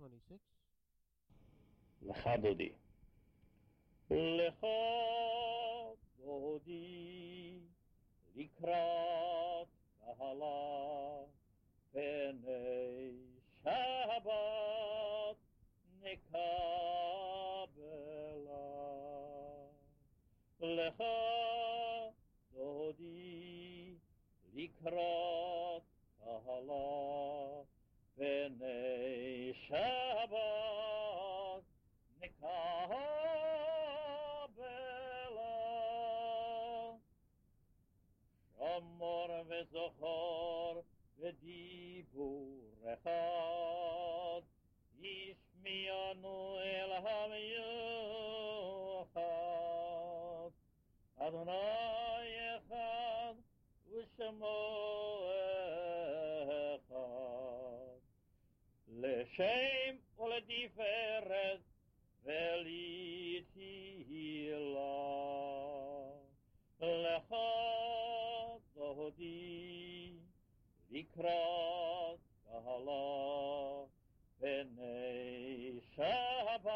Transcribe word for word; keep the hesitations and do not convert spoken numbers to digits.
twenty-six. לך דודי. לך דודי לקראת קהלה פני שבת נקבלה. לך דודי לקראת קהלה פני שבת נקבלה. שמור וזכור בדיבור אחד, ישמיענו אל המיוחד. אדוני אחד ושמו אחד, לשם ולתפארת ולתהילה. לך דודי לקראת קהלה פני שבת